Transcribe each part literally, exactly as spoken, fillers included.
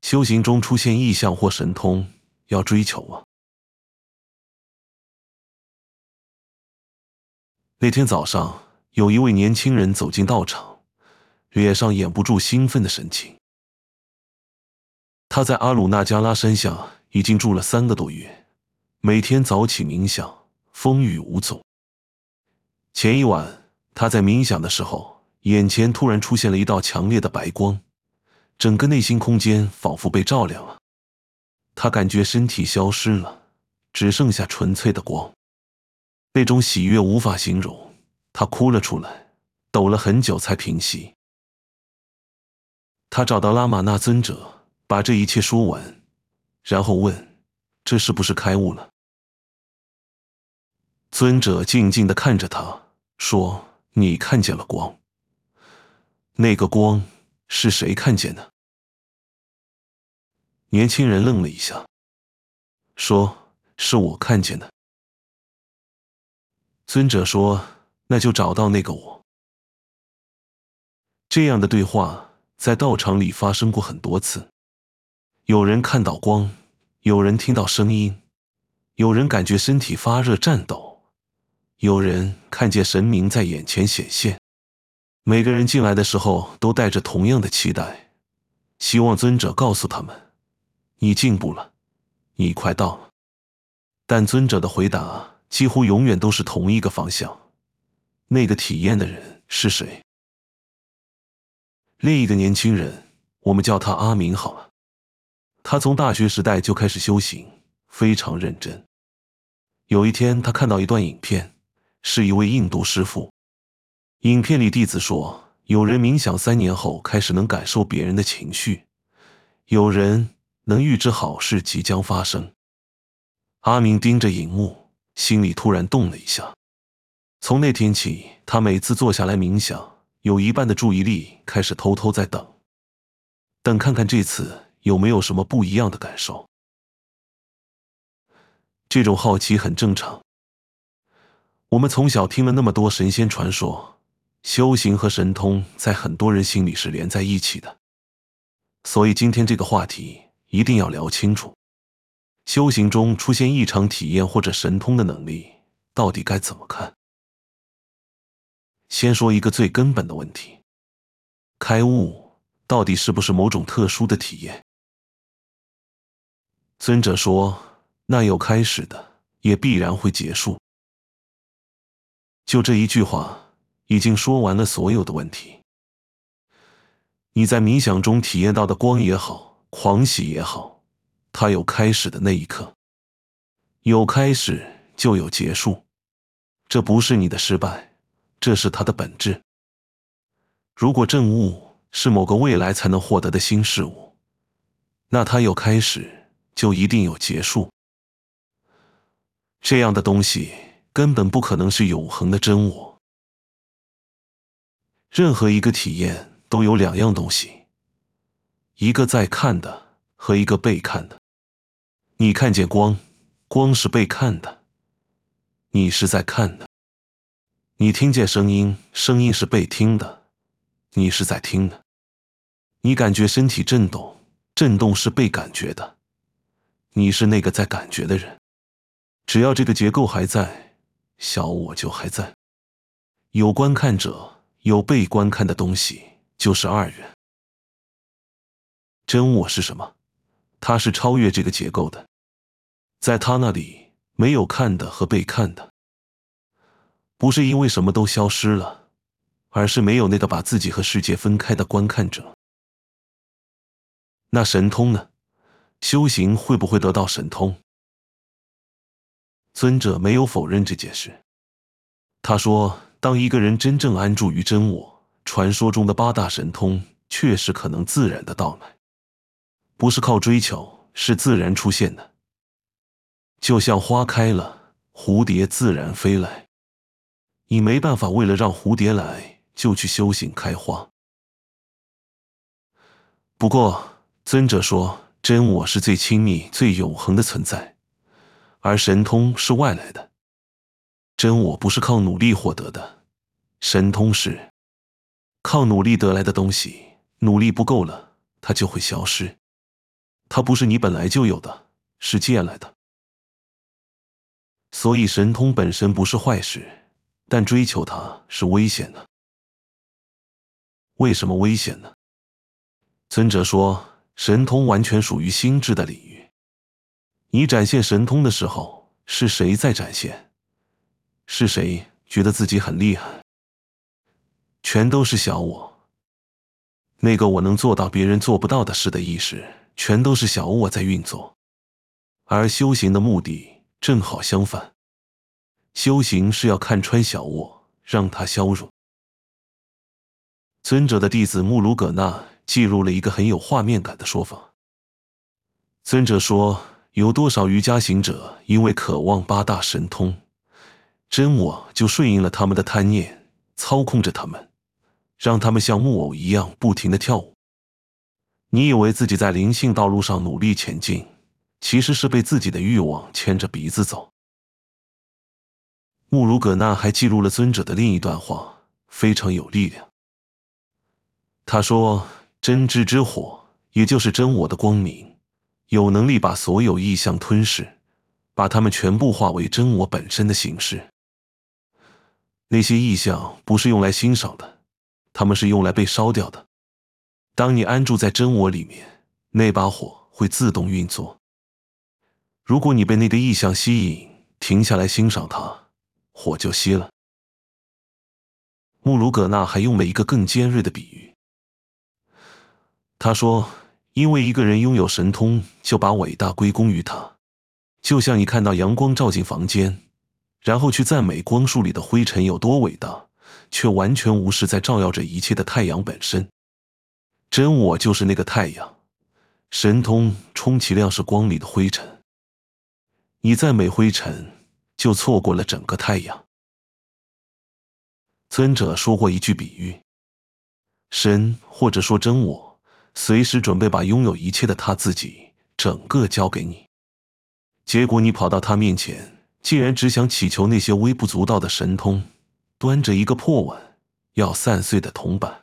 修行中出现异象或神通，要追求吗？那天早上，有一位年轻人走进道场，脸上掩不住兴奋的神情。他在阿鲁纳加拉山下已经住了三个多月，每天早起冥想，风雨无阻。前一晚，他在冥想的时候，眼前突然出现了一道强烈的白光，整个内心空间仿佛被照亮了。他感觉身体消失了，只剩下纯粹的光。那种喜悦无法形容，他哭了出来，抖了很久才平息。他找到拉玛那尊者，把这一切说完，然后问：这是不是开悟了？尊者静静地看着他，说：你看见了光。那个光是谁看见的？年轻人愣了一下，说：是我看见的。尊者说：那就找到那个我。这样的对话在道场里发生过很多次，有人看到光，有人听到声音，有人感觉身体发热颤抖，有人看见神明在眼前显现。每个人进来的时候都带着同样的期待，希望尊者告诉他们：你进步了，你快到了。但尊者的回答几乎永远都是同一个方向：那个体验的人是谁？另一个年轻人，我们叫他阿明好了。他从大学时代就开始修行，非常认真。有一天，他看到一段影片，是一位印度师父。影片里弟子说，有人冥想三年后开始能感受别人的情绪，有人能预知好事即将发生。阿明盯着荧幕，心里突然动了一下。从那天起，他每次坐下来冥想，有一半的注意力开始偷偷在等，等看看这次有没有什么不一样的感受。这种好奇很正常。我们从小听了那么多神仙传说，修行和神通在很多人心里是连在一起的。所以今天这个话题一定要聊清楚。修行中出现异常体验或者神通的能力，到底该怎么看？先说一个最根本的问题：开悟到底是不是某种特殊的体验？尊者说，那有开始的，也必然会结束。就这一句话，已经说完了所有的问题。你在冥想中体验到的光也好，狂喜也好，它有开始的那一刻。有开始就有结束，这不是你的失败，这是它的本质。如果证悟是某个未来才能获得的新事物，那它有开始就一定有结束。这样的东西根本不可能是永恒的真我。任何一个体验都有两样东西，一个在看的和一个被看的。你看见光，光是被看的，你是在看的。你听见声音，声音是被听的，你是在听的。你感觉身体震动，震动是被感觉的，你是那个在感觉的人。只要这个结构还在，小我就还在。有观看者，有被观看的东西，就是二元。真我是什么？它是超越这个结构的，在它那里没有看的和被看的。不是因为什么都消失了，而是没有那个把自己和世界分开的观看者。那神通呢？修行会不会得到神通？尊者没有否认这件事。他说，当一个人真正安住于真我，传说中的八大神通确实可能自然的到来，不是靠追求，是自然出现的。就像花开了，蝴蝶自然飞来。你没办法为了让蝴蝶来，就去修行开花。不过，尊者说，真我是最亲密、最永恒的存在，而神通是外来的。真我不是靠努力获得的，神通是靠努力得来的东西，努力不够了，它就会消失。 它不是你本来就有的，是借来的。所以神通本身不是坏事，但追求它是危险的。为什么危险呢？尊者说，神通完全属于心智的领域。你展现神通的时候，是谁在展现？是谁觉得自己很厉害？全都是小我。那个我能做到别人做不到的事的意识，全都是小我在运作。而修行的目的正好相反，修行是要看穿小我，让它消融。尊者的弟子穆鲁葛纳记录了一个很有画面感的说法。尊者说，有多少瑜伽行者因为渴望八大神通，真我就顺应了他们的贪念，操控着他们，让他们像木偶一样不停地跳舞。你以为自己在灵性道路上努力前进，其实是被自己的欲望牵着鼻子走。穆鲁葛纳还记录了尊者的另一段话，非常有力量。他说，真知之火，也就是真我的光明，有能力把所有意象吞噬，把它们全部化为真我本身的形式。那些意象不是用来欣赏的，它们是用来被烧掉的。当你安住在真我里面，那把火会自动运作。如果你被那个意象吸引，停下来欣赏它，火就熄了。穆鲁葛纳还用了一个更尖锐的比喻。他说，因为一个人拥有神通，就把伟大归功于他，就像你看到阳光照进房间，然后去赞美光束里的灰尘有多伟大，却完全无视在照耀着一切的太阳本身。真我就是那个太阳，神通充其量是光里的灰尘。你赞美灰尘，就错过了整个太阳。尊者说过一句比喻，神或者说真我，随时准备把拥有一切的他自己整个交给你，结果你跑到他面前，竟然只想祈求那些微不足道的神通，端着一个破碗要散碎的铜板。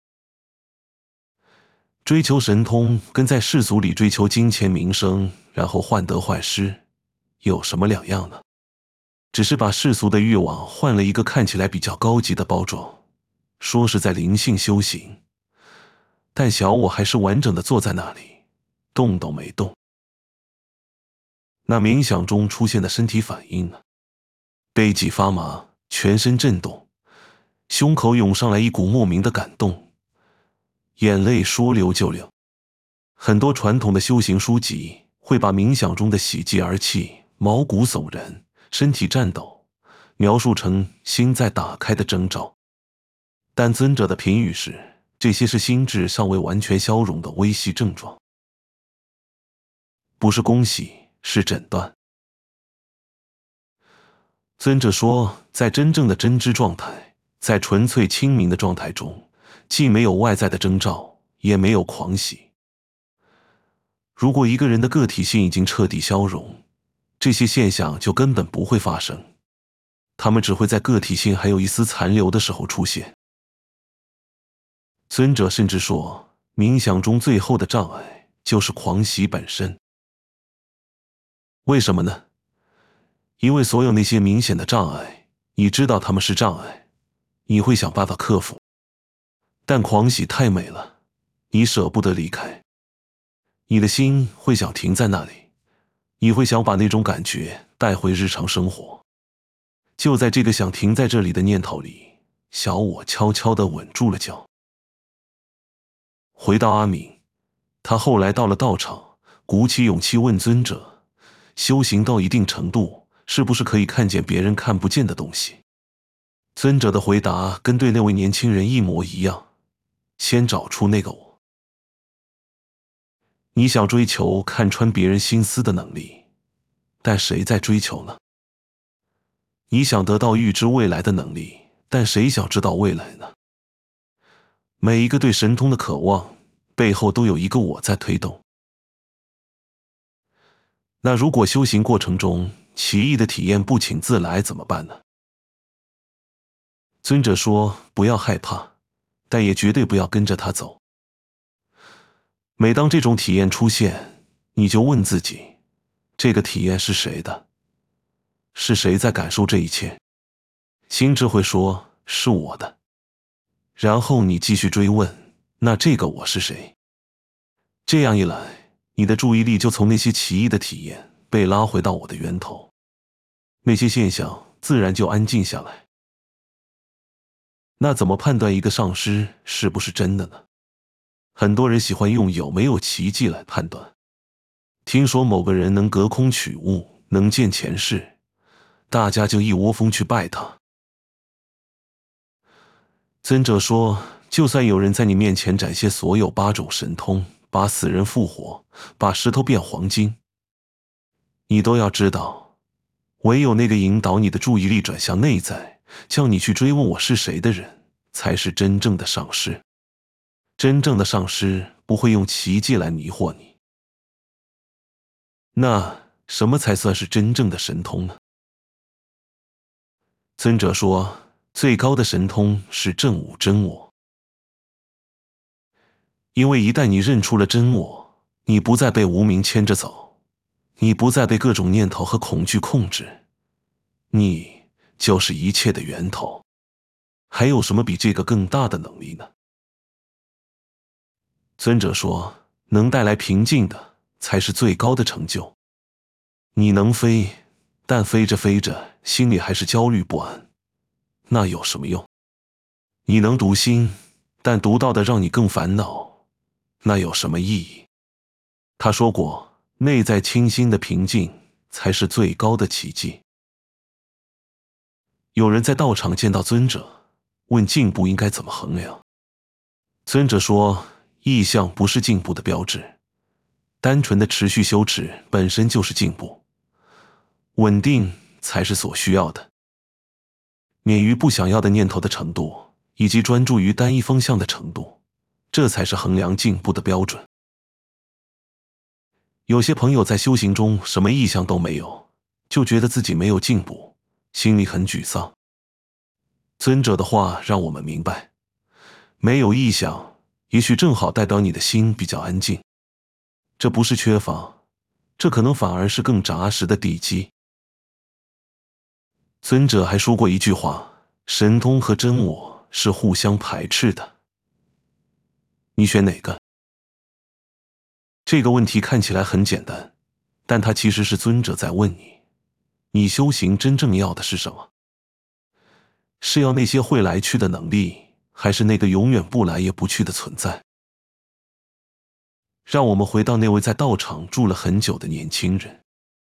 追求神通跟在世俗里追求金钱名声，然后患得患失，有什么两样呢？只是把世俗的欲望换了一个看起来比较高级的包装，说是在灵性修行，但小我还是完整的坐在那里，动都没动。那冥想中出现的身体反应呢？背脊发麻，全身震动，胸口涌上来一股莫名的感动，眼泪说流就流。很多传统的修行书籍会把冥想中的喜极而泣、毛骨悚然、身体颤抖描述成心在打开的征兆，但尊者的评语是，这些是心智尚未完全消融的微细症状，不是恭喜，是诊断。尊者说，在真正的真知状态，在纯粹清明的状态中，既没有外在的征兆，也没有狂喜。如果一个人的个体性已经彻底消融，这些现象就根本不会发生，他们只会在个体性还有一丝残留的时候出现。尊者甚至说，冥想中最后的障碍就是狂喜本身。为什么呢？因为所有那些明显的障碍，你知道他们是障碍，你会想办法克服。但狂喜太美了，你舍不得离开。你的心会想停在那里，你会想把那种感觉带回日常生活。就在这个想停在这里的念头里，小我悄悄地稳住了脚。回到阿明，他后来到了道场，鼓起勇气问尊者，修行到一定程度，是不是可以看见别人看不见的东西？尊者的回答跟对那位年轻人一模一样，先找出那个我。你想追求看穿别人心思的能力，但谁在追求呢？你想得到预知未来的能力，但谁想知道未来呢？每一个对神通的渴望，背后都有一个我在推动。那如果修行过程中奇异的体验不请自来怎么办呢？尊者说，不要害怕，但也绝对不要跟着他走。每当这种体验出现， 你就问自己，这个体验是谁的？是谁在感受这一切？心智会说，是我的。然后你继续追问，那这个我是谁？这样一来，你的注意力就从那些奇异的体验被拉回到我的源头，那些现象自然就安静下来。那怎么判断一个上师是不是真的呢？很多人喜欢用有没有奇迹来判断。听说某个人能隔空取物，能见前世，大家就一窝蜂去拜他。尊者说，就算有人在你面前展现所有八种神通，把死人复活，把石头变黄金，你都要知道，唯有那个引导你的注意力转向内在，叫你去追问我是谁的人，才是真正的上师。真正的上师不会用奇迹来迷惑你。那什么才算是真正的神通呢？尊者说，最高的神通是证悟真我。因为一旦你认出了真我，你不再被无明牵着走，你不再被各种念头和恐惧控制，你就是一切的源头。还有什么比这个更大的能力呢？尊者说，能带来平静的才是最高的成就。你能飞，但飞着飞着心里还是焦虑不安，那有什么用？你能读心，但读到的让你更烦恼，那有什么意义？他说过，内在清新的平静才是最高的奇迹。有人在道场见到尊者，问进步应该怎么衡量。尊者说，意向不是进步的标志，单纯的持续修持本身就是进步，稳定才是所需要的。免于不想要的念头的程度，以及专注于单一方向的程度，这才是衡量进步的标准。有些朋友在修行中什么意向都没有，就觉得自己没有进步，心里很沮丧。尊者的话让我们明白，没有意向，也许正好代表你的心比较安静。这不是缺乏，这可能反而是更扎实的地基。尊者还说过一句话，神通和真我是互相排斥的。你选哪个？这个问题看起来很简单，但它其实是尊者在问你，你修行真正要的是什么？是要那些会来去的能力，还是那个永远不来也不去的存在？让我们回到那位在道场住了很久的年轻人。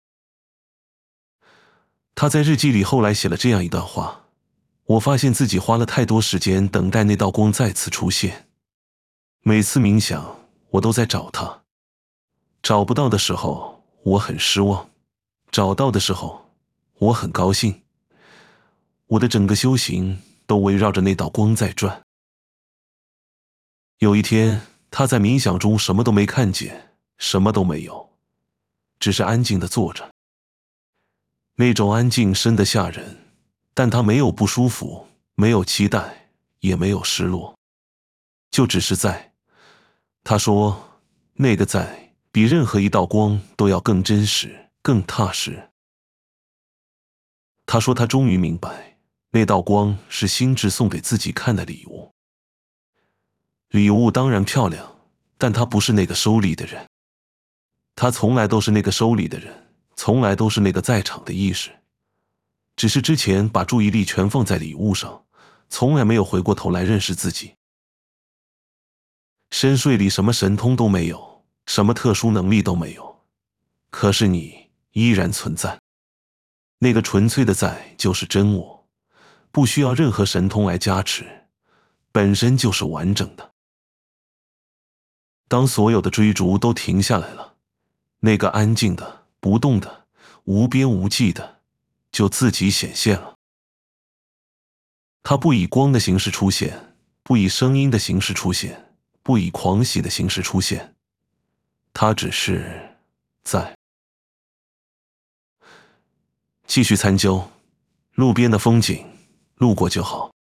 他在日记里后来写了这样一段话，我发现自己花了太多时间等待那道光再次出现，每次冥想我都在找它，找不到的时候我很失望，找到的时候我很高兴。我的整个修行都围绕着那道光在转。有一天，他在冥想中什么都没看见，什么都没有，只是安静地坐着。那种安静深得吓人，但他没有不舒服，没有期待，也没有失落，就只是在。他说，那个在比任何一道光都要更真实，更踏实。他说他终于明白，那道光是心智送给自己看的礼物。礼物当然漂亮，但他不是那个收礼的人。他从来都是那个收礼的人，从来都是那个在场的意识。只是之前把注意力全放在礼物上，从来没有回过头来认识自己。深睡里什么神通都没有，什么特殊能力都没有，可是你依然存在。那个纯粹的在就是真我，不需要任何神通来加持，本身就是完整的。当所有的追逐都停下来了，那个安静的、不动的、无边无际的，就自己显现了。它不以光的形式出现，不以声音的形式出现，不以狂喜的形式出现，它只是在。继续参究，路边的风景，路过就好。